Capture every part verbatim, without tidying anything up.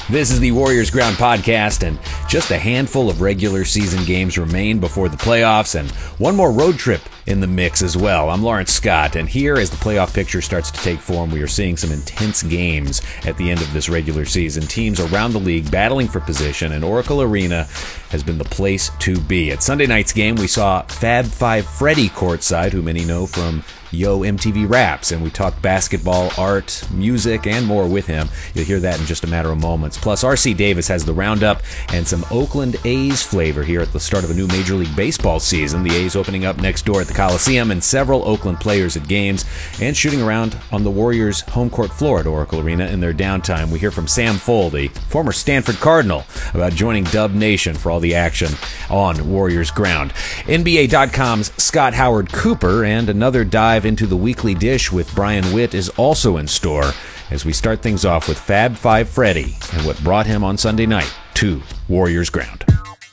This is the Warriors Ground podcast, and just a handful of regular season games remain before the playoffs, and one more road trip in the mix as well. I'm Lawrence Scott, and here, as the playoff picture starts to take form, we are seeing some intense games at the end of this regular season. Teams around the league battling for position, and Oracle Arena has been the place to be. At Sunday night's game, we saw Fab Five Freddy courtside, who many know from Yo M T V Raps, and we talked basketball, art, music, and more with him. You'll hear that in just a matter of moments. Plus, R C Davis has the roundup and some Oakland A's flavor here at the start of a new Major League Baseball season. The A's opening up next door at the Coliseum, and several Oakland players at games and shooting around on the Warriors' home court floor at Oracle Arena in their downtime. We hear from Sam Foldy, former Stanford Cardinal, about joining Dub Nation for all the action on Warriors ground. N B A dot com's Scott Howard Cooper and another dive into the weekly dish with Brian Witt is also in store as we start things off with Fab Five Freddy and what brought him on Sunday night to Warriors ground.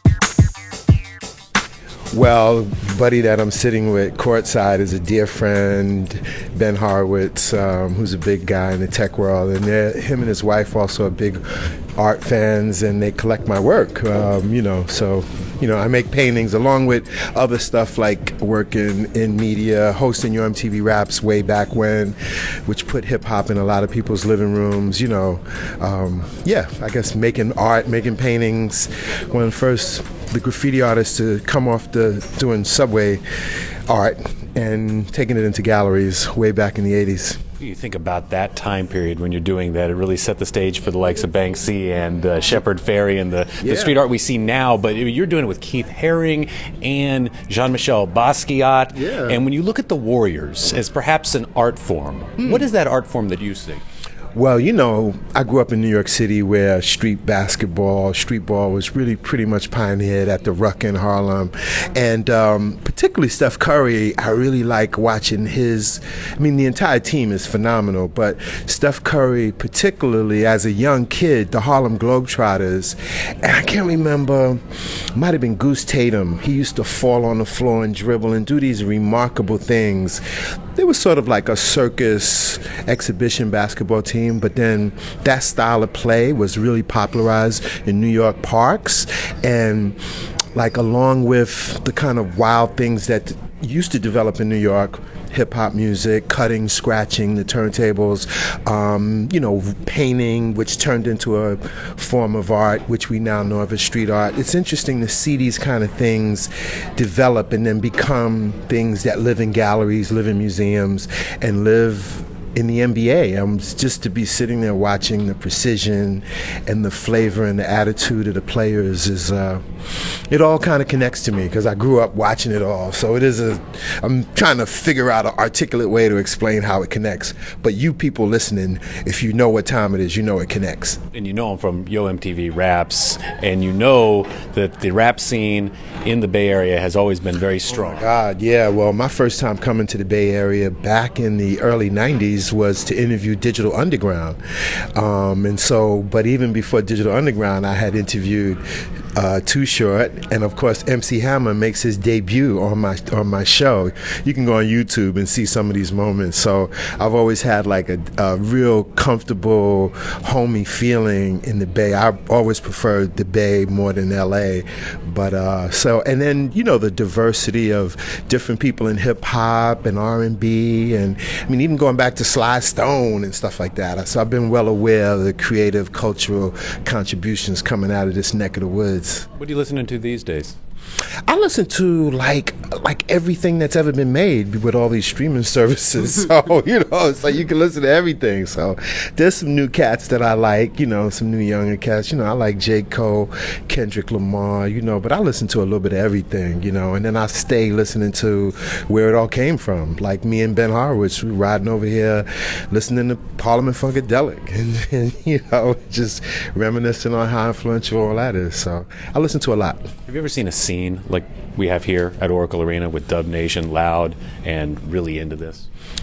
Well, buddy that I'm sitting with courtside is a dear friend, Ben Horowitz, um, who's a big guy in the tech world, and him and his wife also are big art fans, and they collect my work, um, you know, so, you know, I make paintings along with other stuff like working in media, hosting Yo M T V Raps way back when, which put hip-hop in a lot of people's living rooms, you know, um, yeah, I guess making art, making paintings, when first the graffiti artists to come off the doing subway art and taking it into galleries way back in the eighties. You think about that time period when you're doing that, it really set the stage for the likes of Banksy and uh, Shepard Fairey and the, yeah. the street art we see now, but you're doing it with Keith Haring and Jean-Michel Basquiat. Yeah. And when you look at the Warriors as perhaps an art form, mm. what is that art form that you see? Well, you know, I grew up in New York City where street basketball, street ball was really pretty much pioneered at the Ruck in Harlem. And um, particularly Steph Curry, I really like watching his, I mean, the entire team is phenomenal, but Steph Curry, particularly as a young kid, the Harlem Globetrotters, and I can't remember, might have been Goose Tatum. He used to fall on the floor and dribble and do these remarkable things. They were sort of like a circus exhibition basketball team, but then that style of play was really popularized in New York parks, and like along with the kind of wild things that used to develop in New York, hip-hop music, cutting, scratching, the turntables, um, you know, painting, which turned into a form of art, which we now know of as street art. It's interesting to see these kind of things develop and then become things that live in galleries, live in museums, and live in the N B A. Um, just to be sitting there watching the precision and the flavor and the attitude of the players is, uh, it all kind of connects to me because I grew up watching it all. So it is a, I'm trying to figure out an articulate way to explain how it connects. But you people listening, if you know what time it is, you know it connects. And you know I'm from Yo M T V Raps, and you know that the rap scene in the Bay Area has always been very strong. Oh my God, yeah. Well, my first time coming to the Bay Area back in the early nineties was to interview Digital Underground. Um, and so, but even before Digital Underground, I had interviewed uh, Too Short, and of course M C Hammer makes his debut on my on my show. You can go on YouTube and see some of these moments. So I've always had like a, a real comfortable, homey feeling in the Bay. I always preferred the Bay more than L A. But uh, so, and then you know the diversity of different people in hip hop and R and B, and I mean even going back to Sly Stone and stuff like that. So I've been well aware of the creative, cultural contributions coming out of this neck of the woods. What are you listening to these days? I listen to like like everything that's ever been made with all these streaming services. So, you know, it's like you can listen to everything. So there's some new cats that I like, you know, some new younger cats. You know, I like J. Cole, Kendrick Lamar, you know, but I listen to a little bit of everything, you know, and then I stay listening to where it all came from. Like me and Ben Horowitz, we riding over here listening to Parliament Funkadelic and, and, you know, just reminiscing on how influential all that is. So I listen to a lot. Have you ever seen a scene like we have here at Oracle Arena with Dub Nation loud and really into this?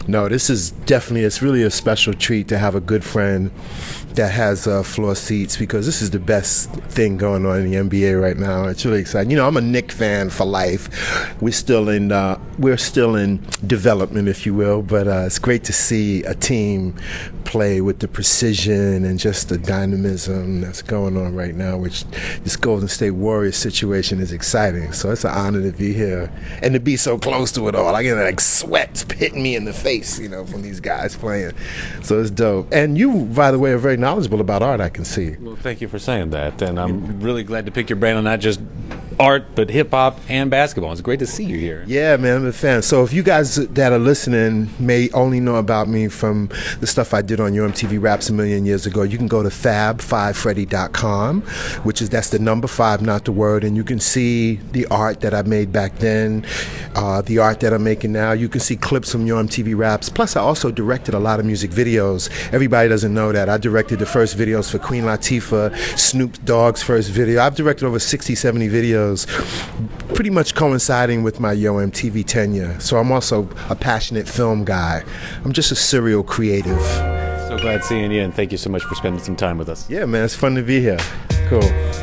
No, this is definitely, it's really a special treat to have a good friend that has uh, floor seats, because this is the best thing going on in the N B A right now. It's really exciting. You know, I'm a Knick fan for life. We're still in uh, we're still in development, if you will, but uh, it's great to see a team play with the precision and just the dynamism that's going on right now, which this Golden State Warriors situation is exciting. So it's an honor to be here and to be so close to it all. I get like sweat hitting me in the face, you know, from these guys playing. So it's dope. And you, by the way, are very knowledgeable about art, I can see. Well, thank you for saying that. And I'm really glad to pick your brain on not just art, but hip-hop and basketball. It's great to see you here. Yeah, man, I'm a fan. So if you guys that are listening may only know about me from the stuff I did on your M T V Raps a million years ago, you can go to fab five freddy dot com, which is, that's the number five, not the word, and you can see the art that I made back then, uh, the art that I'm making now. You can see clips from your M T V Raps. Plus, I also directed a lot of music videos. Everybody doesn't know that. I directed the first videos for Queen Latifah, Snoop Dogg's first video. I've directed over sixty, seventy videos, pretty much coinciding with my Yo M T V tenure. So I'm also a passionate film guy. I'm just a serial creative. So glad seeing you, and thank you so much for spending some time with us. Yeah, man, it's fun to be here. Cool.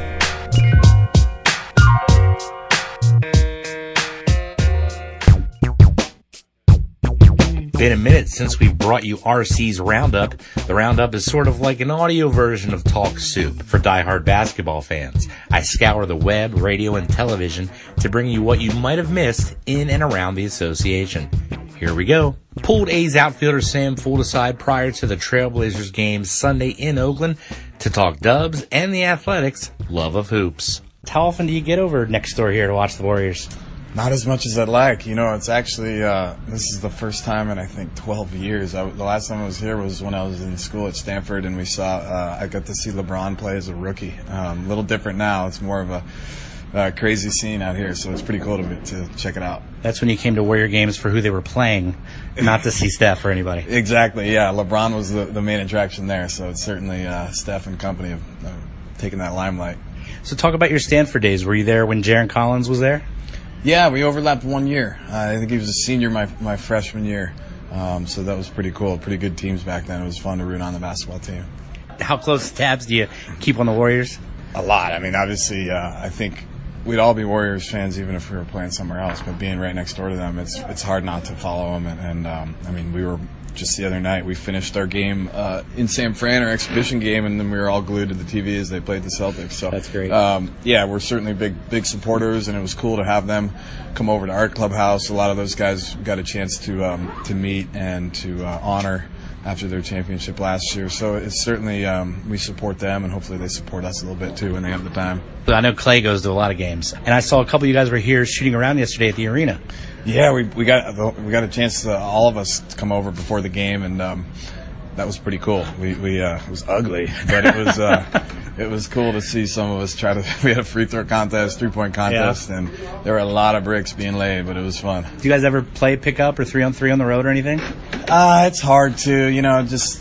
Been a minute since we brought you R C's Roundup. The Roundup is sort of like an audio version of Talk Soup for diehard basketball fans. I scour the web, radio, and television to bring you what you might have missed in and around the association. Here we go. Pulled A's outfielder Sam Fuld aside prior to the Trailblazers game Sunday in Oakland to talk Dubs and the Athletics' love of hoops. How often do you get over next door here to watch the Warriors? Not as much as I'd like. You know, it's actually, uh, this is the first time in, I think, twelve years. I, the last time I was here was when I was in school at Stanford, and we saw, uh, I got to see LeBron play as a rookie. Um, a little different now. It's more of a uh, crazy scene out here, so it's pretty cool to, to check it out. That's when you came to Warrior games for who they were playing, not to see Steph or anybody. Exactly, yeah. LeBron was the, the main attraction there, so it's certainly uh, Steph and company have uh, taken that limelight. So talk about your Stanford days. Were you there when Jarron Collins was there? Yeah, we overlapped one year. Uh, I think he was a senior my my freshman year, um, so that was pretty cool. Pretty good teams back then. It was fun to root on the basketball team. How close tabs do you keep on the Warriors? A lot. I mean, obviously, uh, I think we'd all be Warriors fans even if we were playing somewhere else. But being right next door to them, it's it's hard not to follow them. And, and um, I mean, we were just the other night. We finished our game uh, in San Fran, our exhibition game, and then we were all glued to the T V as they played the Celtics. So that's great. Um, yeah, we're certainly big big supporters, and it was cool to have them come over to Art Clubhouse. A lot of those guys got a chance to um, to meet and to uh, honor after their championship last year. So it's certainly, um, we support them, and hopefully they support us a little bit too when they have the time. I know Clay goes to a lot of games, and I saw a couple of you guys were here shooting around yesterday at the arena. Yeah, we we got we got a chance to all of us to come over before the game, and um, that was pretty cool. We we uh, it was ugly, but it was uh, it was cool to see some of us try to. We had a free throw contest, three point contest, yeah. And there were a lot of bricks being laid, but it was fun. Do you guys ever play pickup or three on three on the road or anything? Uh, it's hard to, you know, just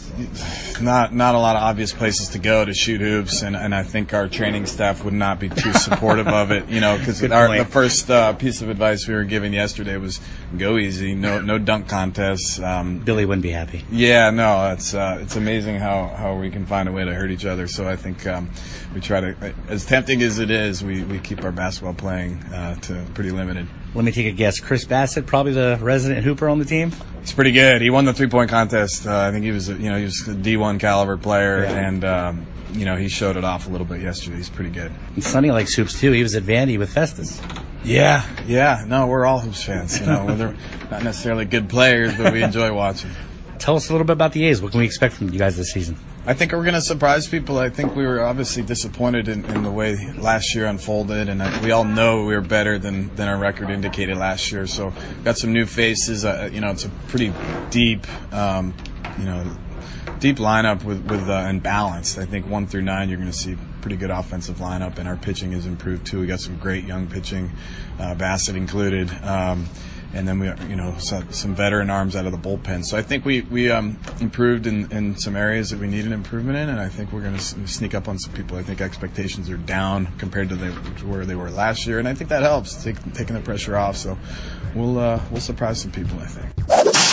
not not a lot of obvious places to go to shoot hoops, and, and I think our training staff would not be too supportive of it, you know, because the first uh, piece of advice we were given yesterday was go easy, no no dunk contests. Um, Billy wouldn't be happy. Yeah, no, it's uh, it's amazing how, how we can find a way to hurt each other. So I think um, we try to, as tempting as it is, we, we keep our basketball playing uh, to pretty limited. Let me take a guess. Chris Bassett, probably the resident hooper on the team? He's pretty good. He won the three-point contest. Uh, I think he was, a, you know, he was a D one caliber player, yeah. and um, you know, he showed it off a little bit yesterday. He's pretty good. And Sonny likes hoops too. He was at Vandy with Festus. Yeah, yeah. No, we're all hoops fans. You know, we're not necessarily good players, but we enjoy watching. Tell us a little bit about the A's. What can we expect from you guys this season? I think we're going to surprise people. I think we were obviously disappointed in, in the way last year unfolded, and I, we all know we were better than, than our record indicated last year. So got some new faces. Uh, you know, it's a pretty deep, um, you know, deep lineup with with uh, and balanced. I think one through nine, you're going to see pretty good offensive lineup, and our pitching has improved too. We got some great young pitching, uh, Bassett included. Um, And then we, you know, some veteran arms out of the bullpen. So I think we we um, improved in, in some areas that we needed improvement in, and I think we're going to sneak up on some people. I think expectations are down compared to, the, to where they were last year, and I think that helps, take, taking the pressure off. So we'll uh, we'll surprise some people, I think.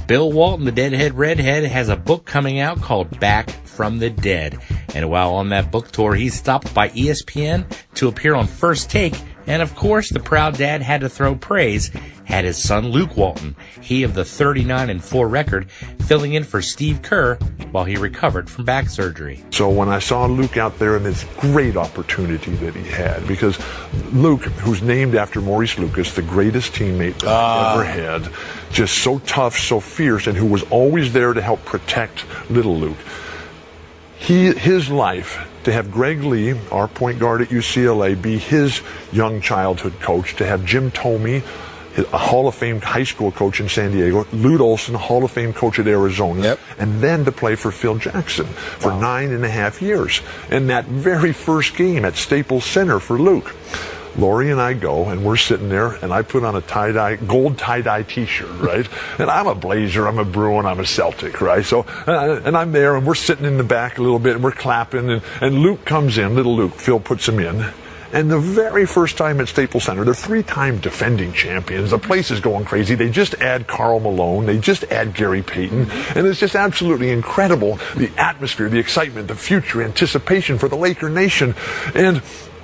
Bill Walton, the Deadhead Redhead, has a book coming out called Back from the Dead. And while on that book tour, he stopped by E S P N to appear on First Take. And of course, the proud dad had to throw praise at his son Luke Walton, he of the thirty-nine and four record, filling in for Steve Kerr while he recovered from back surgery. So when I saw Luke out there and this great opportunity that he had, because Luke, who's named after Maurice Lucas, the greatest teammate that I ever had, just so tough, so fierce, and who was always there to help protect little Luke. He, his life, to have Greg Lee, our point guard at U C L A, be his young childhood coach, to have Jim Thome, a Hall of Fame high school coach in San Diego, Lute Olson, a Hall of Fame coach at Arizona, yep. and then to play for Phil Jackson for wow. nine and a half years. And that very first game at Staples Center for Luke, Lori and I go, and we're sitting there, and I put on a tie-dye, gold tie-dye T-shirt, right? And I'm a Blazer, I'm a Bruin, I'm a Celtic, right? So, uh, and I'm there, and we're sitting in the back a little bit, and we're clapping, and, and Luke comes in, little Luke, Phil puts him in. And the very first time at Staples Center, they're three-time defending champions. The place is going crazy. They just add Karl Malone. They just add Gary Payton. And it's just absolutely incredible, the atmosphere, the excitement, the future anticipation for the Laker Nation. And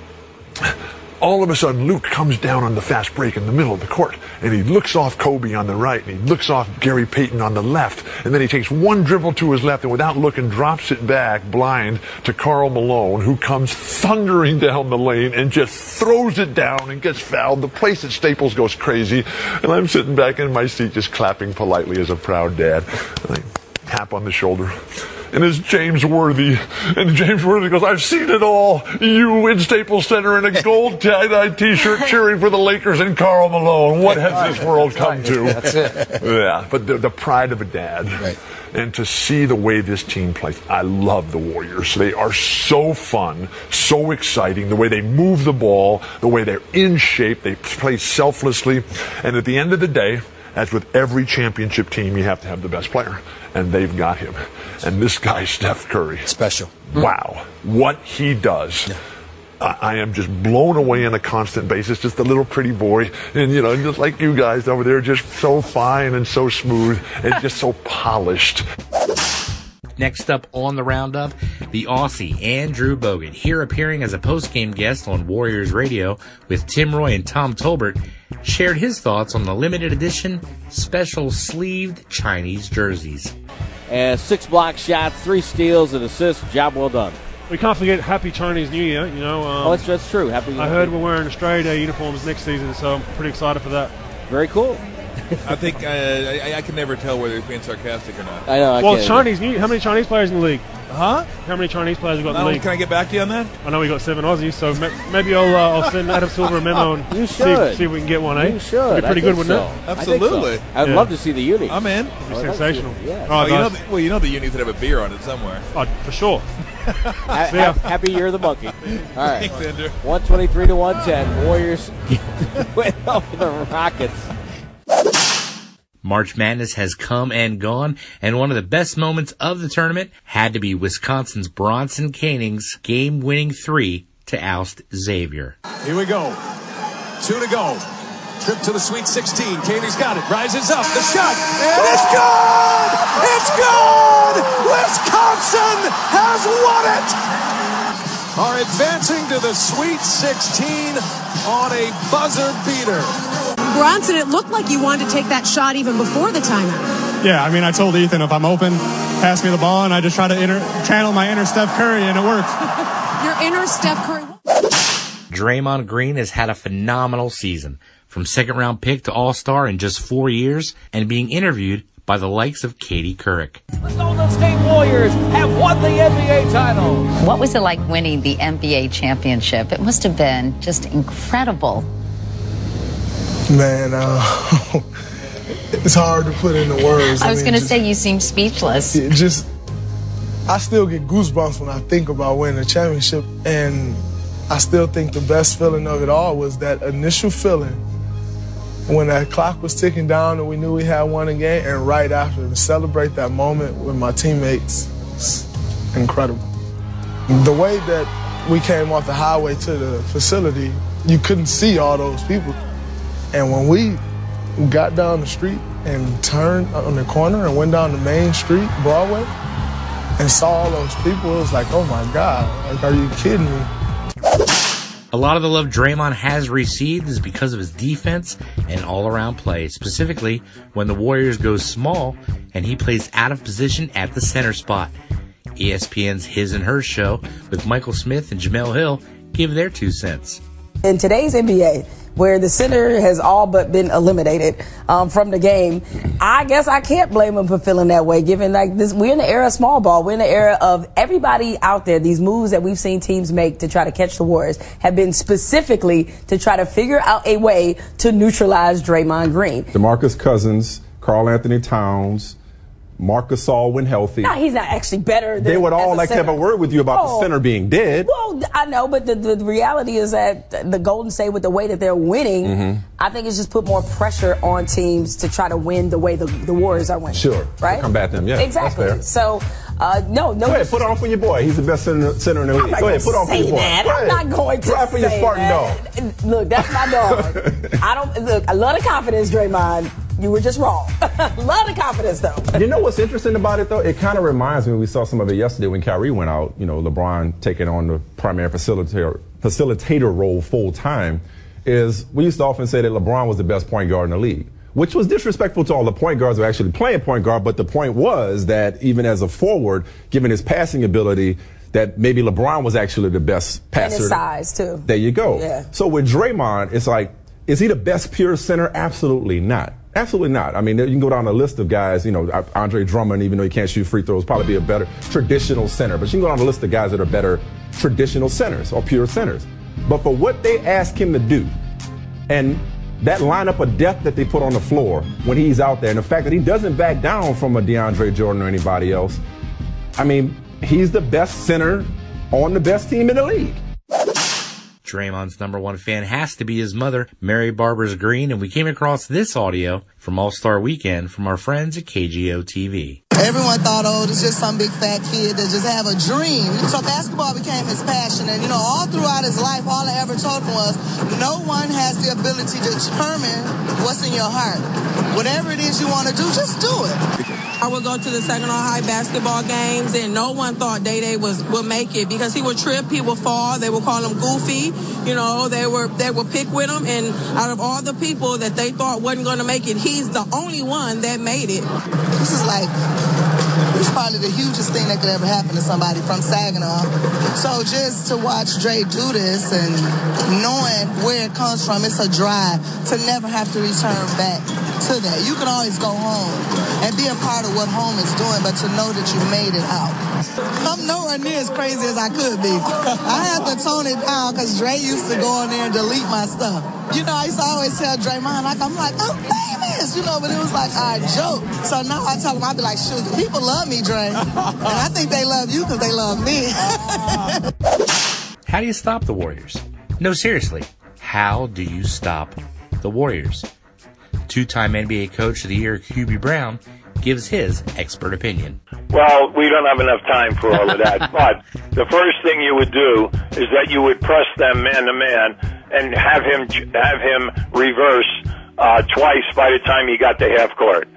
all of a sudden, Luke comes down on the fast break in the middle of the court, and he looks off Kobe on the right, and he looks off Gary Payton on the left, and then he takes one dribble to his left, and without looking, drops it back blind to Karl Malone, who comes thundering down the lane and just throws it down and gets fouled. The place at Staples goes crazy, and I'm sitting back in my seat just clapping politely as a proud dad. And I tap on the shoulder. And it's James Worthy. And James Worthy goes, I've seen it all. You in Staples Center in a gold tie-dye T-shirt cheering for the Lakers and Karl Malone. What has this world come to? That's it. Yeah, but the, the pride of a dad. Right. And to see the way this team plays. I love the Warriors. They are so fun, so exciting. The way they move the ball, the way they're in shape. They play selflessly. And at the end of the day, as with every championship team, you have to have the best player. And they've got him. And this guy, Steph Curry. Special. Wow. What he does. Yeah. I, I am just blown away on a constant basis. Just a little pretty boy. And, you know, just like you guys over there, just so fine and so smooth and just so polished. Next up on the roundup, the Aussie Andrew Bogut, here appearing as a post-game guest on Warriors Radio with Tim Roy and Tom Tolbert, shared his thoughts on the limited edition special sleeved Chinese jerseys. And six block shots, three steals, and assists. Job well done. We can't forget Happy Chinese New Year. You know, um, oh, that's, that's true. Happy. I heard we're wearing Australia Day uniforms next season, so I'm pretty excited for that. Very cool. I think uh, I, I can never tell whether he's being sarcastic or not. I know. I well, can't. Chinese New. How many Chinese players in the league? Huh? How many Chinese players have we got no, in the league? Can I get back to you on that? I know we got seven Aussies, so maybe I'll uh, I'll send Adam Silver a memo and you see, should. see if we can get one. Eh? You should. It'd be pretty good, wouldn't so. it? Absolutely. So. I'd yeah. love to see the unis. I'm in. It'd be sensational. Yeah. All right, well, you know the, well, you know the unis that have a beer on it somewhere. Oh, for sure. ha- ha- happy year of the monkey. All right. Thanks, Andrew. one twenty-three to one ten. Warriors win over the Rockets. March Madness has come and gone, and one of the best moments of the tournament had to be Wisconsin's Bronson Koenig's game-winning three to oust Xavier. Here we go. Two to go. Trip to the Sweet sixteen. Koenig's got it. Rises up. The shot. And it's good! It's good! Wisconsin has won it! Are advancing to the Sweet sixteen on a buzzer beater. Bronson, it looked like you wanted to take that shot even before the timeout. Yeah, I mean, I told Ethan if I'm open, pass me the ball, and I just try to inner, channel my inner Steph Curry, and it worked. Your inner Steph Curry. Draymond Green has had a phenomenal season, from second-round pick to all-star in just four years, and being interviewed by the likes of Katie Couric. The Golden State Warriors have won the N B A title. What was it like winning the N B A championship? It must have been just incredible. Man, uh, it's hard to put into words. I was I mean, going to say you seem speechless. It just, I still get goosebumps when I think about winning a championship, and I still think the best feeling of it all was that initial feeling when that clock was ticking down and we knew we had won a game, and right after, to celebrate that moment with my teammates, it's incredible. The way that we came off the highway to the facility, you couldn't see all those people. And when we got down the street and turned on the corner and went down the main street, Broadway, and saw all those people, it was like, oh my God, like, are you kidding me? A lot of the love Draymond has received is because of his defense and all-around play, specifically when the Warriors go small and he plays out of position at the center spot. E S P N's His and Hers show with Michael Smith and Jamel Hill give their two cents. In today's N B A, where the center has all but been eliminated um, from the game, I guess I can't blame him for feeling that way, given like this, we're in the era of small ball. We're in the era of everybody out there. These moves that we've seen teams make to try to catch the Warriors have been specifically to try to figure out a way to neutralize Draymond Green. DeMarcus Cousins, Karl Anthony Towns, Marc Gasol when healthy. No, he's not actually better than They would all like center. to have a word with you about oh. the center being dead. Well, I know, but the, the, the reality is that the Golden State, with the way that they're winning, mm-hmm. I think it's just put more pressure on teams to try to win the way the, the Warriors are winning. Sure. Right? To combat them, yeah. Exactly. That's fair. So, uh, no, no. Go ahead, put on for your boy. He's the best center, center in the league. Go ahead, put on for your boy. That. I'm not going to Try for your say Spartan that. dog. Look, that's my dog. I don't, look, I love the confidence, Draymond. You were just wrong. Love the confidence, though. You know what's interesting about it, though? It kind of reminds me, we saw some of it yesterday when Kyrie went out, you know, LeBron taking on the primary facilitator, facilitator role full time, is we used to often say that LeBron was the best point guard in the league, which was disrespectful to all the point guards who are actually playing point guard. But the point was that even as a forward, given his passing ability, that maybe LeBron was actually the best passer. And his size, too. There you go. Yeah. So with Draymond, it's like, is he the best pure center? Absolutely not. Absolutely not. I mean, you can go down a list of guys, you know, Andre Drummond, even though he can't shoot free throws, probably be a better traditional center. But you can go down a list of guys that are better traditional centers or pure centers. But for what they ask him to do, and that lineup of depth that they put on the floor when he's out there, and the fact that he doesn't back down from a DeAndre Jordan or anybody else, I mean, he's the best center on the best team in the league. Draymond's number one fan has to be his mother, Mary Barbers Green, and we came across this audio from All-Star Weekend from our friends at K G O T V. Everyone thought, oh, it's just some big fat kid that just have a dream. So basketball became his passion. And, you know, all throughout his life, all I ever told him was, no one has the ability to determine what's in your heart. Whatever it is you want to do, just do it. I would go to the Saginaw High basketball games, and no one thought Day Day was would make it because he would trip, he would fall. They would call him goofy. You know, they were they would pick with him, and out of all the people that they thought wasn't going to make it, he's the only one that made it. This is like, it's probably the hugest thing that could ever happen to somebody from Saginaw. So just to watch Dre do this and knowing where it comes from, it's a drive to never have to return back to that. You can always go home and be a part of what home is doing, but to know that you made it out. I'm nowhere near as crazy as I could be. I have to tone it down because Dre used to go in there and delete my stuff. You know, I used to always tell Draymond, like, I'm like, I'm famous, you know, but it was like our joke. So now I tell him, I'd be like, shoot, people love me, Dre. And I think they love you because they love me. How do you stop the Warriors? No, seriously, how do you stop the Warriors? Two-time N B A Coach of the Year, Hubie Brown, gives his expert opinion. Well, we don't have enough time for all of that. But the first thing you would do is that you would press them man to man and have him have him reverse uh, twice by the time he got to half court.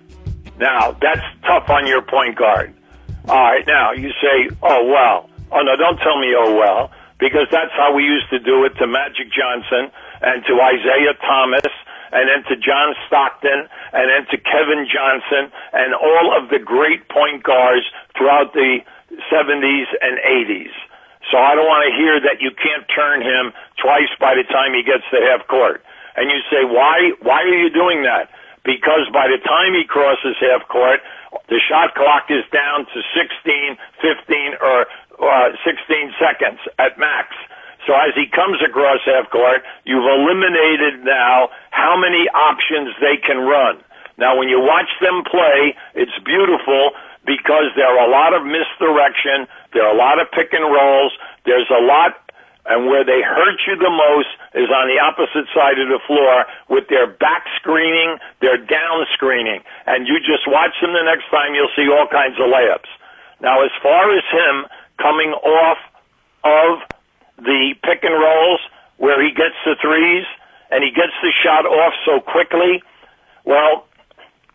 Now, that's tough on your point guard. All right, now you say, oh, well. Oh, no, don't tell me, oh, well, because that's how we used to do it to Magic Johnson and to Isaiah Thomas and then to John Stockton and then to Kevin Johnson and all of the great point guards throughout the seventies and eighties. So I don't want to hear that you can't turn him twice by the time he gets to half court. And you say, why, why are you doing that? Because by the time he crosses half court, the shot clock is down to sixteen, fifteen, or uh, sixteen seconds at max. So as he comes across half court, you've eliminated now how many options they can run. Now, when you watch them play, it's beautiful because there are a lot of misdirection. There are a lot of pick and rolls. There's a lot, and where they hurt you the most is on the opposite side of the floor with their back screening, their down screening. And you just watch them the next time, you'll see all kinds of layups. Now, as far as him coming off of the pick and rolls where he gets the threes and he gets the shot off so quickly, well,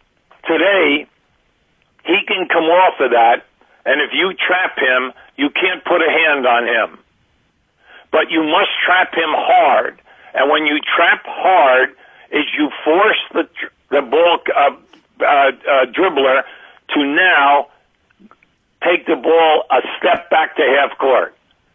Today, he can come off of that, and if you trap him, you can't put a hand on him. But you must trap him hard. And when you trap hard, is you force the the ball uh, uh, uh, dribbler to now take the ball a step back to half court.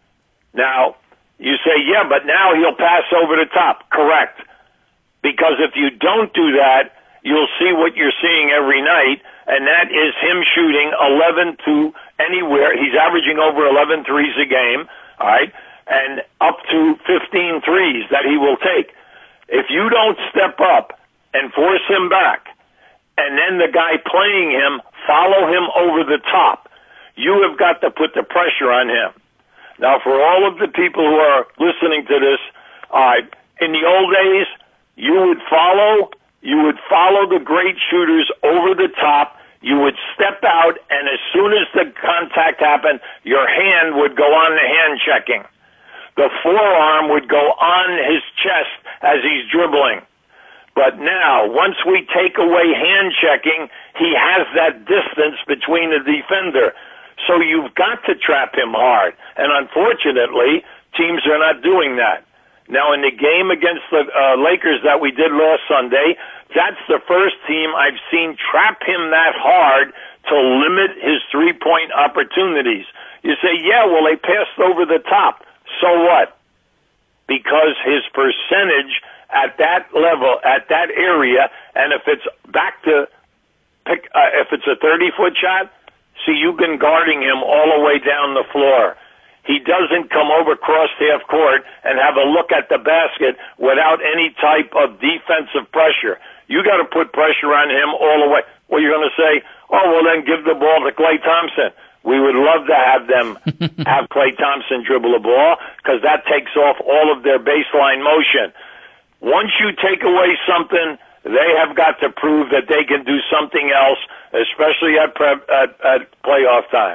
Now, you say, yeah, but now he'll pass over the top. Correct. Because if you don't do that, you'll see what you're seeing every night, and that is him shooting eleven to anywhere. He's averaging over eleven threes a game, all right, and up to fifteen threes that he will take. If you don't step up and force him back, and then the guy playing him follow him over the top, you have got to put the pressure on him. Now, for all of the people who are listening to this, uh, in the old days, you would follow, you would follow the great shooters over the top. You would step out, and as soon as the contact happened, your hand would go on the hand checking. The forearm would go on his chest as he's dribbling. But now, once we take away hand checking, he has that distance between the defender. So you've got to trap him hard. And unfortunately, teams are not doing that. Now, in the game against the uh, Lakers that we did last Sunday, that's the first team I've seen trap him that hard to limit his three-point opportunities. You say, yeah, well, they passed over the top. So what? Because his percentage at that level, at that area, and if it's back to pick, uh, if it's a thirty-foot shot, see, you've been guarding him all the way down the floor. He doesn't come over across half court and have a look at the basket without any type of defensive pressure. You got to put pressure on him all the way. Well, you're going to say, oh, well, then give the ball to Klay Thompson. We would love to have them have Klay Thompson dribble a ball because that takes off all of their baseline motion. Once you take away something, they have got to prove that they can do something else, especially at, pre- at, at playoff time.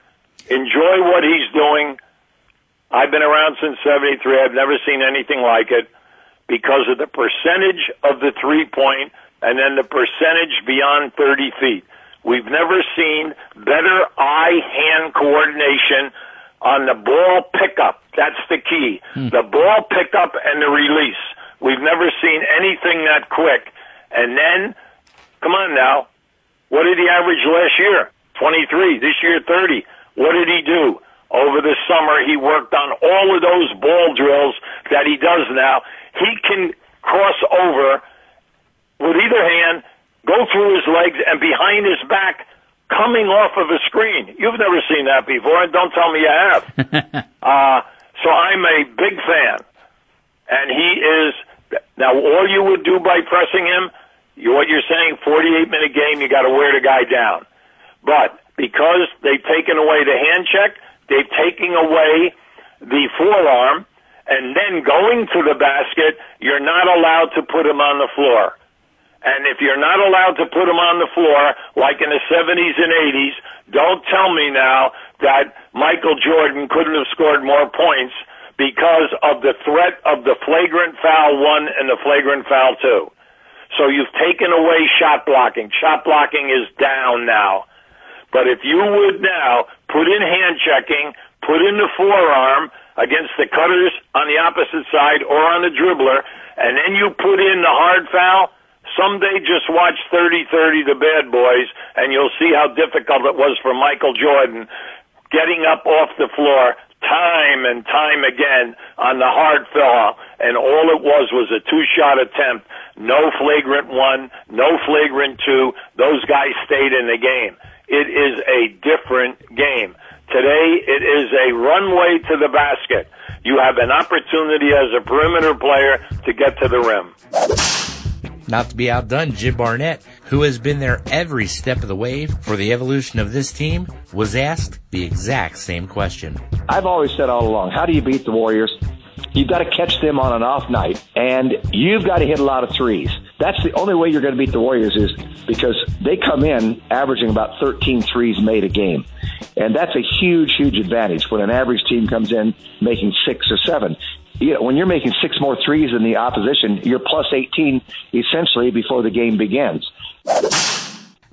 Enjoy what he's doing. I've been around since seventy-three. I've never seen anything like it because of the percentage of the three-point and then the percentage beyond thirty feet. We've never seen better eye-hand coordination on the ball pickup. That's the key. Hmm. The ball pickup and the release. We've never seen anything that quick. And then, come on now, what did he average last year? twenty-three. This year, thirty. What did he do? Over the summer, he worked on all of those ball drills that he does now. He can cross over with either hand, go through his legs, and behind his back, coming off of a screen. You've never seen that before, and don't tell me you have. uh, so I'm a big fan. And he is, now all you would do by pressing him, you, what you're saying, forty-eight minute game, you got to wear the guy down. But because they've taken away the hand check, they've taken away the forearm, and then going to the basket, you're not allowed to put him on the floor. And if you're not allowed to put him on the floor, like in the seventies and eighties, don't tell me now that Michael Jordan couldn't have scored more points because of the threat of the flagrant foul one and the flagrant foul two. So you've taken away shot blocking. Shot blocking is down now. But if you would now put in hand checking, put in the forearm against the cutters on the opposite side or on the dribbler, and then you put in the hard foul, someday just watch thirty thirty The Bad Boys, and you'll see how difficult it was for Michael Jordan getting up off the floor time and time again on the hard foul, and all it was was a two-shot attempt, no flagrant one, no flagrant two. Those guys stayed in the game. It is a different game. Today, it is a runway to the basket. You have an opportunity as a perimeter player to get to the rim. Not to be outdone, Jim Barnett, who has been there every step of the way for the evolution of this team, was asked the exact same question. I've always said all along, how do you beat the Warriors? You've got to catch them on an off night, and you've got to hit a lot of threes. That's the only way you're going to beat the Warriors is because they come in averaging about thirteen threes made a game. And that's a huge, huge advantage when an average team comes in making six or seven. You know, when you're making six more threes than the opposition, you're plus eighteen essentially before the game begins.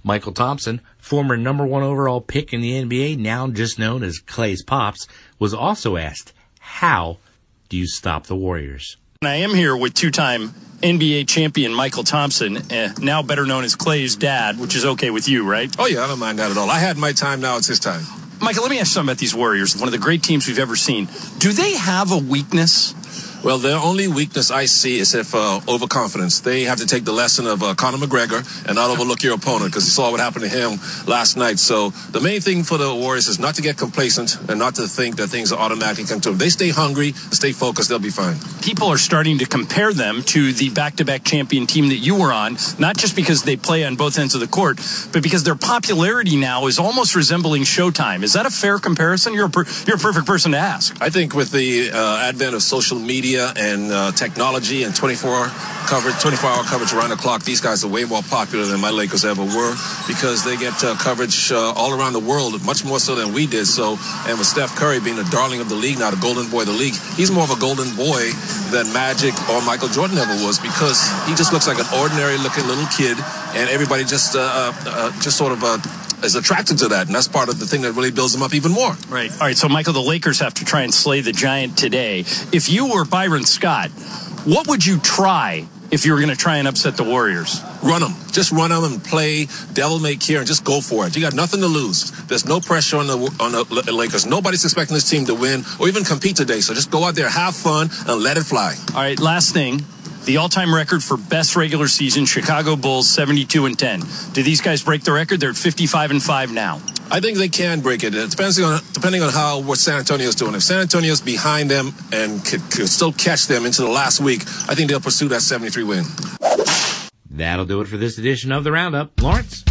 Michael Thompson, former number one overall pick in the N B A, now just known as Clay's Pops, was also asked, how do you stop the Warriors? I am here with two-time N B A champion Michael Thompson, uh, now better known as Clay's dad, which is okay with you, right? Oh, yeah, I don't mind that at all. I had my time, now it's his time. Michael, let me ask you something about these Warriors, one of the great teams we've ever seen. Do they have a weakness? Well, their only weakness I see is if uh, overconfidence. They have to take the lesson of uh, Conor McGregor and not overlook your opponent, because you saw what happened to him last night. So the main thing for the Warriors is not to get complacent and not to think that things are automatically come to them. They stay hungry, stay focused, they'll be fine. People are starting to compare them to the back-to-back champion team that you were on, not just because they play on both ends of the court, but because their popularity now is almost resembling Showtime. Is that a fair comparison? You're a, per- you're a perfect person to ask. I think with the uh, advent of social media and uh, technology and twenty-four coverage, twenty-four hour coverage around the clock, these guys are way more popular than my Lakers ever were, because they get uh, coverage uh, all around the world, much more so than we did. So, and with Steph Curry being the darling of the league now, the golden boy of the league, he's more of a golden boy than Magic or Michael Jordan ever was, because he just looks like an ordinary looking little kid, and everybody just uh, uh, just sort of uh, is attracted to that, and that's part of the thing that really builds them up even more. Right. All right, so Michael, the Lakers have to try and slay the Giant today. If you were Byron Scott, what would you try if you were going to try and upset the Warriors? Run them. Just run them and play devil may care and just go for it. You got nothing to lose. There's no pressure on the on the Lakers. Nobody's expecting this team to win or even compete today, so just go out there, have fun, and let it fly. All right, last thing. The all-time record for best regular season, Chicago Bulls, seventy-two and ten. Do these guys break the record? They're at fifty-five and five now. I think they can break it. It depends on depending on how what San Antonio's doing. If San Antonio's behind them and could, could still catch them into the last week, I think they'll pursue that seventy-three win. That'll do it for this edition of the Roundup. Lawrence?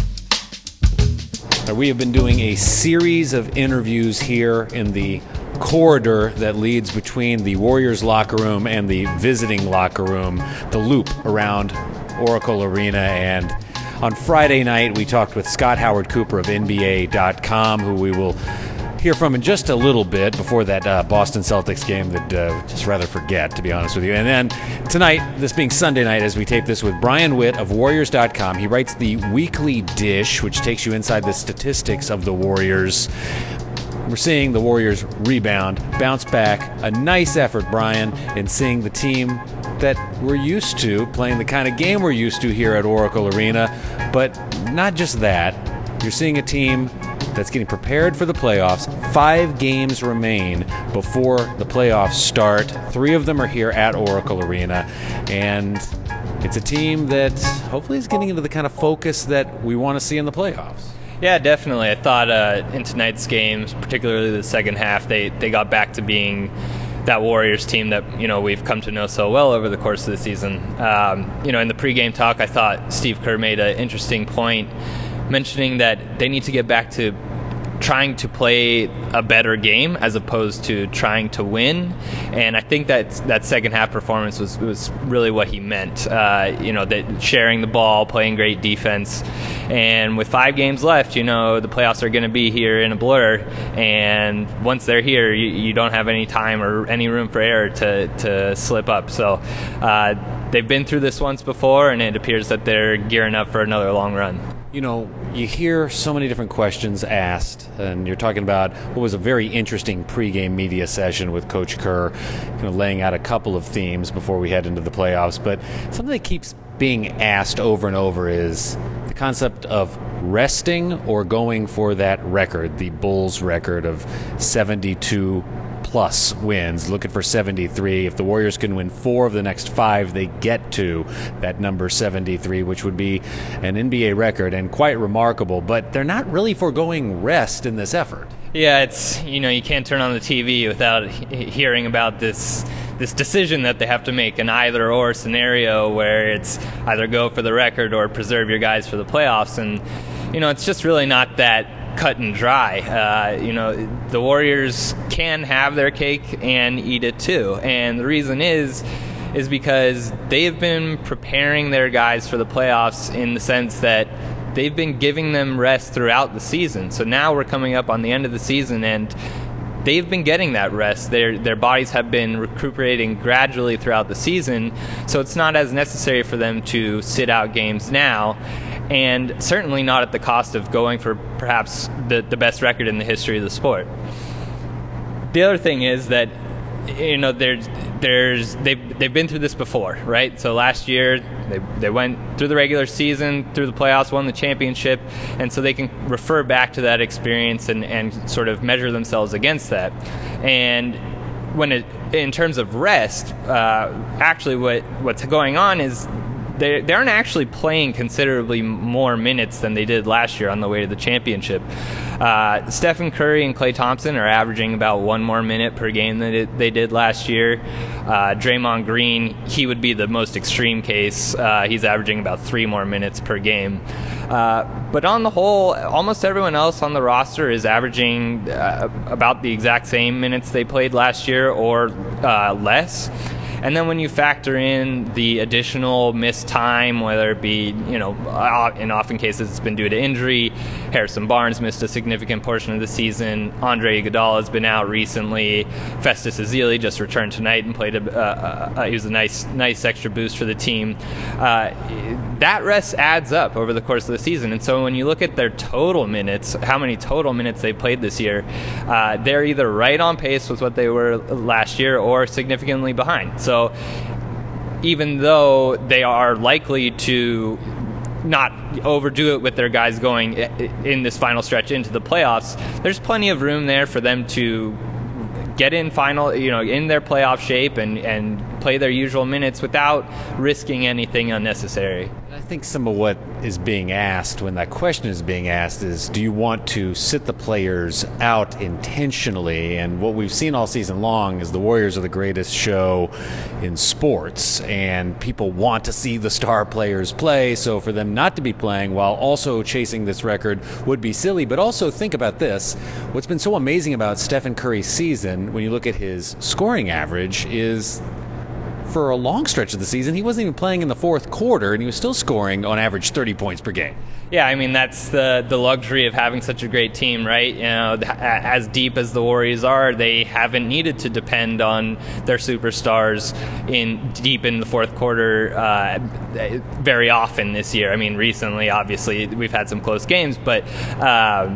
We have been doing a series of interviews here in the corridor that leads between the Warriors locker room and the visiting locker room, the loop around Oracle Arena. And on Friday night, we talked with Scott Howard Cooper of N B A dot com, who we will hear from in just a little bit before that uh, Boston Celtics game that uh, just rather forget, to be honest with you. And then tonight, this being Sunday night, as we tape this with Brian Witt of Warriors dot com, he writes the Weekly Dish, which takes you inside the statistics of the Warriors. We're seeing the Warriors rebound, bounce back. A nice effort, Brian, in seeing the team that we're used to, playing the kind of game we're used to here at Oracle Arena. But not just that. You're seeing a team that's getting prepared for the playoffs. Five games remain before the playoffs start. Three of them are here at Oracle Arena. And it's a team that hopefully is getting into the kind of focus that we want to see in the playoffs. Yeah, definitely. I thought uh, in tonight's games, particularly the second half, they, they got back to being that Warriors team that, you know, we've come to know so well over the course of the season. Um, you know, in the pregame talk, I thought Steve Kerr made an interesting point, mentioning that they need to get back to trying to play a better game as opposed to trying to win. And I think that that second half performance was, was really what he meant. Uh, you know, that sharing the ball, playing great defense. And with five games left, you know, the playoffs are going to be here in a blur. And once they're here, you, you don't have any time or any room for error to, to slip up. So uh, they've been through this once before, and it appears that they're gearing up for another long run. You know, you hear so many different questions asked, and you're talking about what was a very interesting pregame media session with Coach Kerr, you know, laying out a couple of themes before we head into the playoffs. But something that keeps being asked over and over is the concept of resting or going for that record, the Bulls record of seventy-two plus wins, looking for seventy-three. If the Warriors can win four of the next five, they get to that number seventy-three, which would be an N B A record and quite remarkable. But they're not really foregoing rest in this effort. Yeah, it's, you know, you can't turn on the T V without he- hearing about this this decision that they have to make, an either-or scenario where it's either go for the record or preserve your guys for the playoffs. And, you know, it's just really not that cut and dry. Uh, you know, the Warriors can have their cake and eat it too. And the reason is, is because they've been preparing their guys for the playoffs in the sense that they've been giving them rest throughout the season. So now we're coming up on the end of the season, and they've been getting that rest. Their their bodies have been recuperating gradually throughout the season, so it's not as necessary for them to sit out games now. and certainly not at the cost of going for perhaps the, the best record in the history of the sport. The other thing is that, you know, there's there's they've they've been through this before, right? So last year they they went through the regular season, through the playoffs, won the championship, and so they can refer back to that experience and, and sort of measure themselves against that. And when it in terms of rest, uh, actually what what's going on is they they aren't actually playing considerably more minutes than they did last year on the way to the championship. Uh, Stephen Curry and Klay Thompson are averaging about one more minute per game than it, they did last year. Uh, Draymond Green, he would be the most extreme case. Uh, he's averaging about three more minutes per game. Uh, but on the whole, almost everyone else on the roster is averaging uh, about the exact same minutes they played last year or uh, less. And then when you factor in the additional missed time, whether it be, you know, in often cases it's been due to injury. Harrison Barnes missed a significant portion of the season. Andre Iguodala has been out recently. Festus Ezeli just returned tonight and played a, uh, uh, he was a nice, nice extra boost for the team. Uh, that rest adds up over the course of the season. And so when you look at their total minutes, how many total minutes they played this year, uh, they're either right on pace with what they were last year or significantly behind. So So even though they are likely to not overdo it with their guys going in this final stretch into the playoffs, there's plenty of room there for them to get in final, you know, in their playoff shape and, and play their usual minutes without risking anything unnecessary. I think some of what is being asked when that question is being asked is, do you want to sit the players out intentionally? And what we've seen all season long is the Warriors are the greatest show in sports, and people want to see the star players play, so for them not to be playing while also chasing this record would be silly. But also think about this. What's been so amazing about Stephen Curry's season, when you look at his scoring average, is for a long stretch of the season, he wasn't even playing in the fourth quarter, and he was still scoring on average thirty points per game. Yeah, I mean, that's the the luxury of having such a great team, right? You know, as deep as the Warriors are, they haven't needed to depend on their superstars in deep in the fourth quarter uh, very often this year. I mean, recently, obviously, we've had some close games, but uh,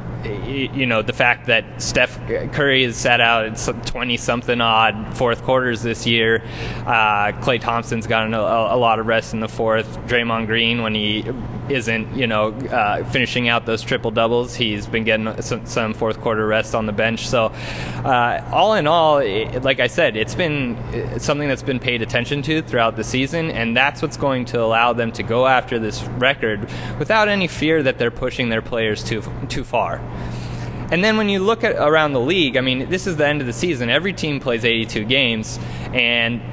you know, the fact that Steph Curry has sat out at twenty-something odd fourth quarters this year. Uh, Klay Thompson's gotten a, a lot of rest in the fourth. Draymond Green, when he isn't, you know, uh, finishing out those triple doubles, he's been getting some, some fourth quarter rest on the bench. So, uh, all in all, it, like I said, it's been something that's been paid attention to throughout the season, and that's what's going to allow them to go after this record without any fear that they're pushing their players too too far. And then when you look at around the league, I mean, this is the end of the season. Every team plays eighty-two games, and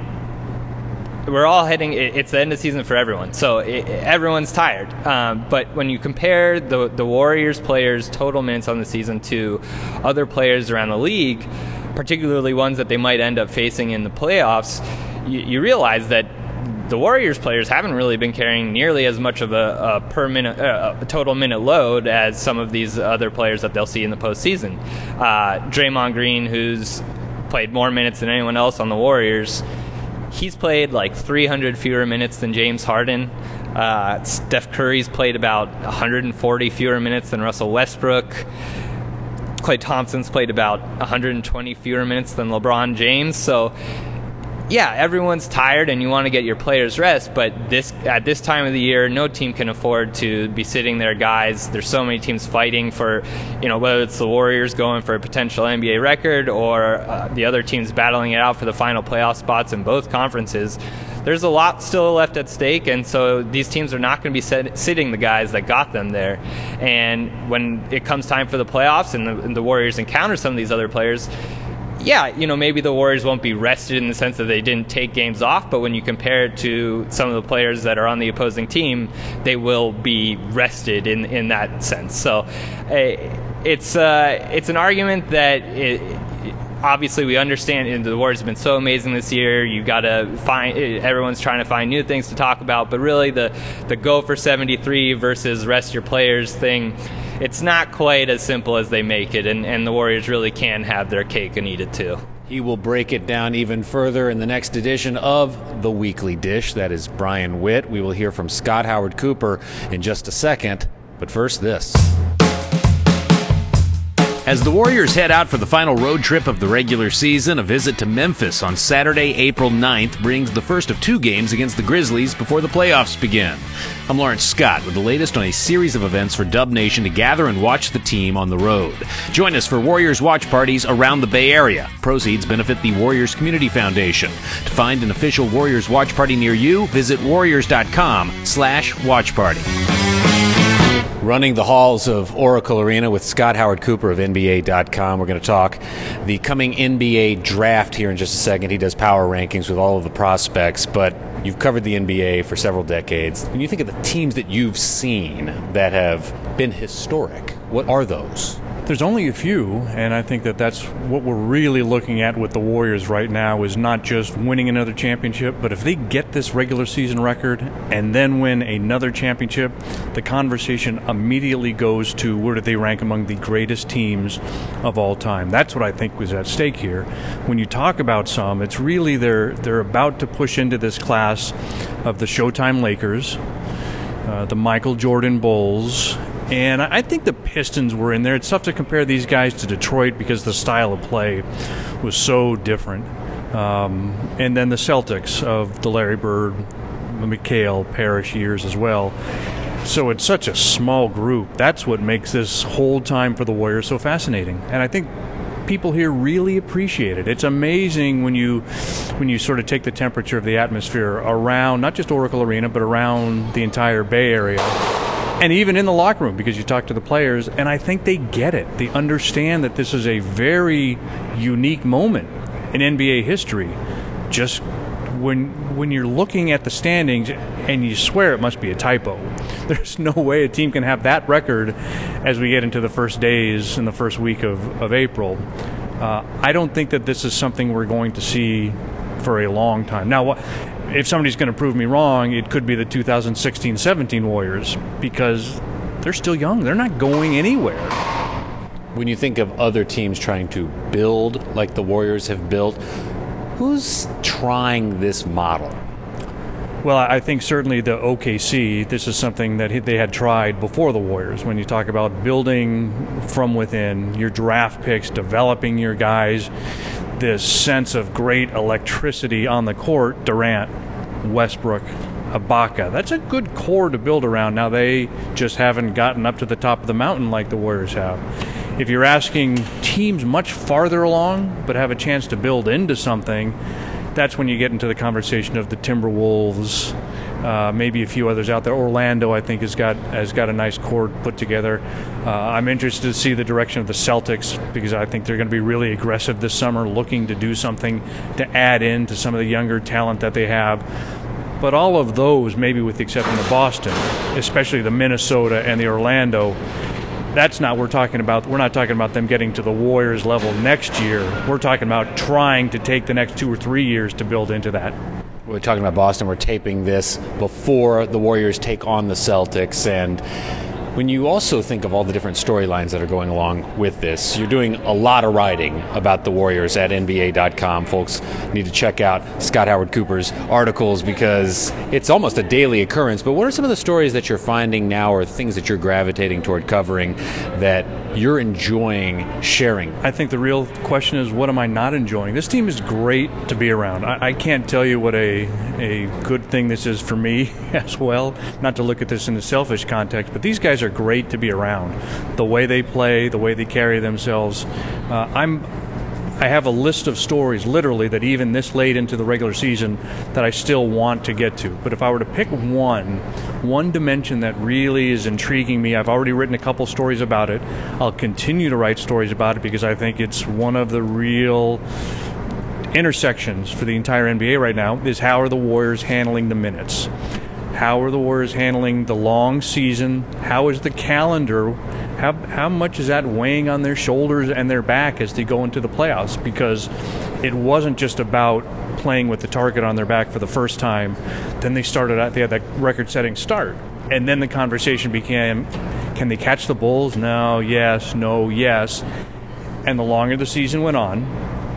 we're all heading, it's the end of the season for everyone. So it, everyone's tired. Um, but when you compare the, the Warriors players' total minutes on the season to other players around the league, particularly ones that they might end up facing in the playoffs, you, you realize that the Warriors players haven't really been carrying nearly as much of a, a per minute, uh, a total minute load as some of these other players that they'll see in the postseason. Uh, Draymond Green, who's played more minutes than anyone else on the Warriors, he's played like three hundred fewer minutes than James Harden. Uh, Steph Curry's played about one hundred forty fewer minutes than Russell Westbrook. Klay Thompson's played about one hundred twenty fewer minutes than LeBron James. So, yeah, everyone's tired and you want to get your players rest, but this at this time of the year, no team can afford to be sitting their guys. There's so many teams fighting for, you know, whether it's the Warriors going for a potential N B A record or uh, the other teams battling it out for the final playoff spots in both conferences. There's a lot still left at stake, and so these teams are not going to be set, sitting the guys that got them there. And when it comes time for the playoffs and the, and the Warriors encounter some of these other players, yeah, you know, maybe the Warriors won't be rested in the sense that they didn't take games off, but when you compare it to some of the players that are on the opposing team, they will be rested in in that sense. So uh, it's uh, it's an argument that it, obviously we understand, and the Warriors have been so amazing this year. You got to find, everyone's trying to find new things to talk about, but really the the go for seventy-three versus rest your players thing, it's not quite as simple as they make it, and, and the Warriors really can have their cake and eat it too. He will break it down even further in the next edition of The Weekly Dish. That is Brian Witt. We will hear from Scott Howard Cooper in just a second. But first, this. As the Warriors head out for the final road trip of the regular season, a visit to Memphis on Saturday, April ninth brings the first of two games against the Grizzlies before the playoffs begin. I'm Lawrence Scott with the latest on a series of events for Dub Nation to gather and watch the team on the road. Join us for Warriors watch parties around the Bay Area. Proceeds benefit the Warriors Community Foundation. To find an official Warriors watch party near you, visit warriors.com slash watch party. Running the halls of Oracle Arena with Scott Howard Cooper of N B A dot com. We're going to talk the coming N B A draft here in just a second. He does power rankings with all of the prospects, but you've covered the N B A for several decades. When you think of the teams that you've seen that have been historic, what are those? There's only a few, and I think that that's what we're really looking at with the Warriors right now is not just winning another championship, but if they get this regular season record and then win another championship, the conversation immediately goes to where do they rank among the greatest teams of all time. That's what I think was at stake here. When you talk about some, it's really they're, they're about to push into this class of the Showtime Lakers, uh, the Michael Jordan Bulls, and I think the Pistons were in there. It's tough to compare these guys to Detroit because the style of play was so different. Um, and then the Celtics of the Larry Bird, McHale, Parrish years as well. So it's such a small group. That's what makes this whole time for the Warriors so fascinating. And I think people here really appreciate it. It's amazing when you when you sort of take the temperature of the atmosphere around, not just Oracle Arena, but around the entire Bay Area. And even in the locker room, because you talk to the players, and I think they get it. They understand that this is a very unique moment in N B A history. Just when when you're looking at the standings and you swear it must be a typo. There's no way a team can have that record as we get into the first days in the first week of, of April. Uh, I don't think that this is something we're going to see for a long time. Now, what... If somebody's going to prove me wrong, it could be the two thousand sixteen seventeen Warriors because they're still young. They're not going anywhere. When you think of other teams trying to build like the Warriors have built, who's trying this model? Well, I think certainly the O K C, this is something that they had tried before the Warriors. When you talk about building from within, your draft picks, developing your guys, this sense of great electricity on the court, Durant, Westbrook, Ibaka. That's a good core to build around. Now they just haven't gotten up to the top of the mountain like the Warriors have. If you're asking teams much farther along but have a chance to build into something, that's when you get into the conversation of the Timberwolves, uh, maybe a few others out there. Orlando, I think, has got has got a nice core put together. Uh, I'm interested to see the direction of the Celtics because I think they're going to be really aggressive this summer, looking to do something to add in to some of the younger talent that they have. But all of those, maybe with the exception of Boston, especially the Minnesota and the Orlando, that's not what we're talking about. We're not talking about them getting to the Warriors level next year. We're talking about trying to take the next two or three years to build into that. We're talking about Boston. We're taping this before the Warriors take on the Celtics. And when you also think of all the different storylines that are going along with this, you're doing a lot of writing about the Warriors at N B A dot com. Folks need to check out Scott Howard Cooper's articles because it's almost a daily occurrence. But what are some of the stories that you're finding now or things that you're gravitating toward covering that you're enjoying sharing? I think the real question is, what am I not enjoying? This team is great to be around. I, I can't tell you what a, a good thing this is for me as well, not to look at this in a selfish context, but these guys are great to be around. The way they play, the way they carry themselves. Uh, I'm I have a list of stories, literally, that even this late into the regular season that I still want to get to. But if I were to pick one, one dimension that really is intriguing me, I've already written a couple stories about it. I'll continue to write stories about it because I think it's one of the real intersections for the entire N B A right now, is how are the Warriors handling the minutes? How are the Warriors handling the long season? How is the calendar? How how much is that weighing on their shoulders and their back as they go into the playoffs? Because it wasn't just about playing with the target on their back for the first time. Then they started out, they had that record-setting start. And then the conversation became, can they catch the Bulls? No, yes, no, yes. And the longer the season went on,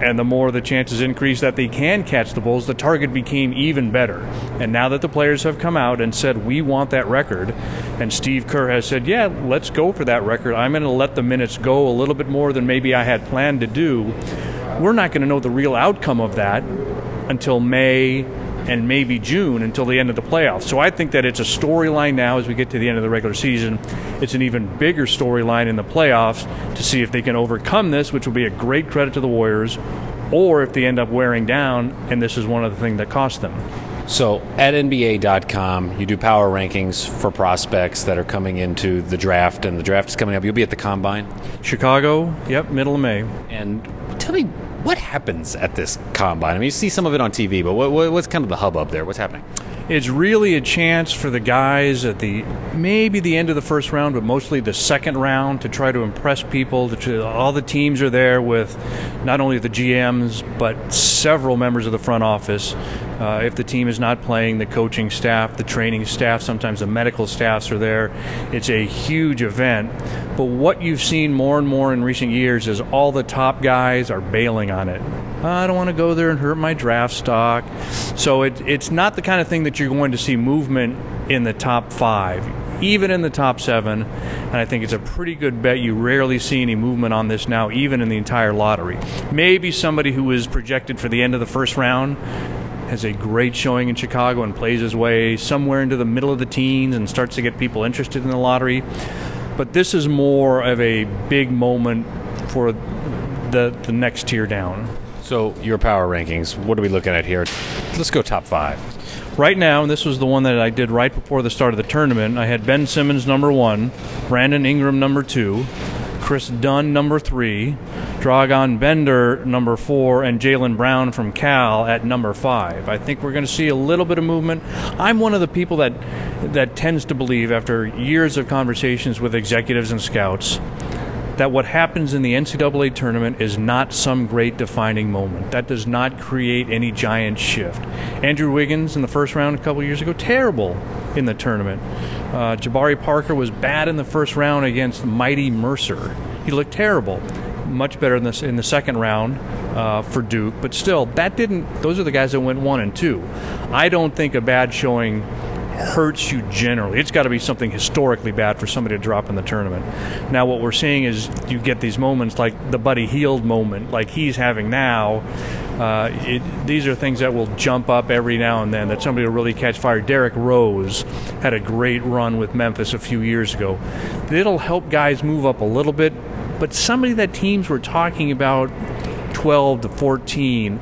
and the more the chances increase that they can catch the Bulls, the target became even better. And now that the players have come out and said, we want that record, and Steve Kerr has said, yeah, let's go for that record. I'm going to let the minutes go a little bit more than maybe I had planned to do. We're not going to know the real outcome of that until May and maybe June, until the end of the playoffs. So I think that it's a storyline now as we get to the end of the regular season. It's an even bigger storyline in the playoffs to see if they can overcome this, which will be a great credit to the Warriors, or if they end up wearing down, and this is one of the things that cost them. So at N B A dot com, you do power rankings for prospects that are coming into the draft, and the draft is coming up. You'll be at the Combine? Chicago, yep, middle of May. And tell me, what happens at this Combine? I mean, you see some of it on T V, but what, what, what's kind of the hubbub there? What's happening? It's really a chance for the guys at the maybe the end of the first round, but mostly the second round, to try to impress people. To, all the teams are there with not only the G Ms, but several members of the front office. Uh, if the team is not playing, the coaching staff, the training staff, sometimes the medical staffs are there. It's a huge event. But what you've seen more and more in recent years is all the top guys are bailing on it. I don't want to go there and hurt my draft stock. So it, it's not the kind of thing that you're going to see movement in the top five, even in the top seven. And I think it's a pretty good bet. You rarely see any movement on this now, even in the entire lottery. Maybe somebody who is projected for the end of the first round has a great showing in Chicago and plays his way somewhere into the middle of the teens and starts to get people interested in the lottery. But this is more of a big moment for the the next tier down. So your power rankings, what are we looking at here? Let's go top five. Right now, and this was the one that I did right before the start of the tournament, I had Ben Simmons number one, Brandon Ingram number two, Chris Dunn number three, Dragan Bender number four, and Jaylen Brown from Cal at number five. I think we're going to see a little bit of movement. I'm one of the people that that tends to believe, after years of conversations with executives and scouts, that what happens in the N C double A tournament is not some great defining moment. That does not create any giant shift. Andrew Wiggins in the first round a couple years ago, terrible in the tournament. Uh, Jabari Parker was bad in the first round against mighty Mercer. He looked terrible. Much better in the, in the second round uh, for Duke, but still, that didn't. Those are the guys that went one and two. I don't think a bad showing hurts you generally. It's got to be something historically bad for somebody to drop in the tournament. Now what we're seeing is you get these moments like the Buddy Hield moment, like he's having now. Uh, it, these are things that will jump up every now and then, that somebody will really catch fire. Derrick Rose had a great run with Memphis a few years ago. It'll help guys move up a little bit, but somebody that teams were talking about twelve to fourteen,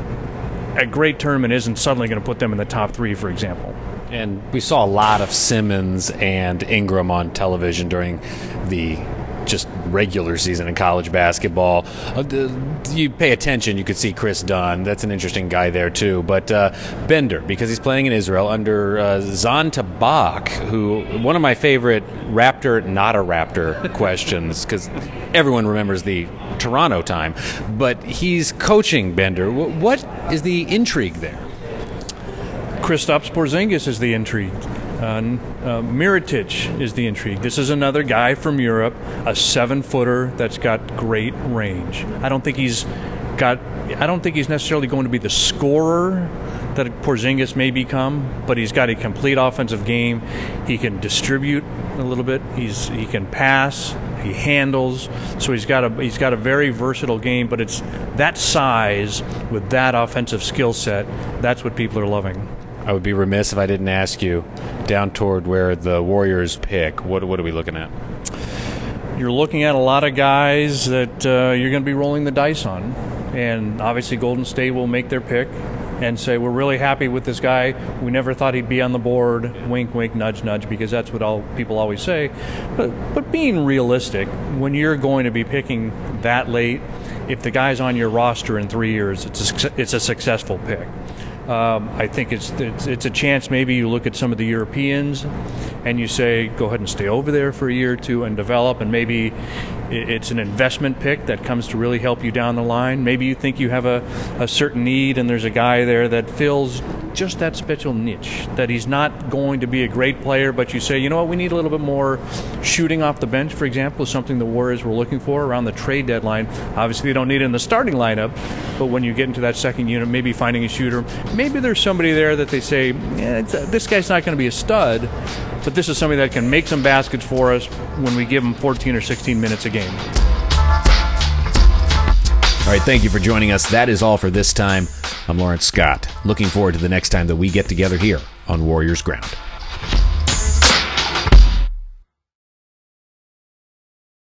a great tournament isn't suddenly going to put them in the top three, for example. And we saw a lot of Simmons and Ingram on television during the just regular season in college basketball. Uh, you pay attention, you could see Chris Dunn. That's an interesting guy there, too. But uh, Bender, because he's playing in Israel under uh, Zan Tabak, who, one of my favorite Raptor, not a Raptor questions, because everyone remembers the Toronto time. But he's coaching Bender. What is the intrigue there? Kristaps Porzingis is the intrigue. Uh, uh, Mirotic is the intrigue. This is another guy from Europe, a seven-footer that's got great range. I don't think he's got. I don't think he's necessarily going to be the scorer that Porzingis may become, but he's got a complete offensive game. He can distribute a little bit. He's he can pass. He handles. So he's got a he's got a very versatile game. But it's that size with that offensive skill set. That's what people are loving. I would be remiss if I didn't ask you, down toward where the Warriors pick, what what are we looking at? You're looking at a lot of guys that uh, you're going to be rolling the dice on. And obviously Golden State will make their pick and say, we're really happy with this guy. We never thought he'd be on the board. Wink, wink, nudge, nudge, because that's what all people always say. But, but being realistic, when you're going to be picking that late, if the guy's on your roster in three years, it's a, it's a successful pick. Um, I think it's, it's it's a chance. Maybe you look at some of the Europeans and you say, go ahead and stay over there for a year or two and develop, and maybe it's an investment pick that comes to really help you down the line. Maybe you think you have a, a certain need and there's a guy there that fills just that special niche, that he's not going to be a great player, but you say, you know what, we need a little bit more shooting off the bench, for example, is something the Warriors were looking for around the trade deadline. Obviously, they don't need it in the starting lineup, but when you get into that second unit, maybe finding a shooter, maybe there's somebody there that they say, yeah, it's, uh, this guy's not going to be a stud, but this is somebody that can make some baskets for us when we give him fourteen or sixteen minutes a game. All right, thank you for joining us. That is all for this time. I'm Lawrence Scott. Looking forward to the next time that we get together here on Warriors Ground.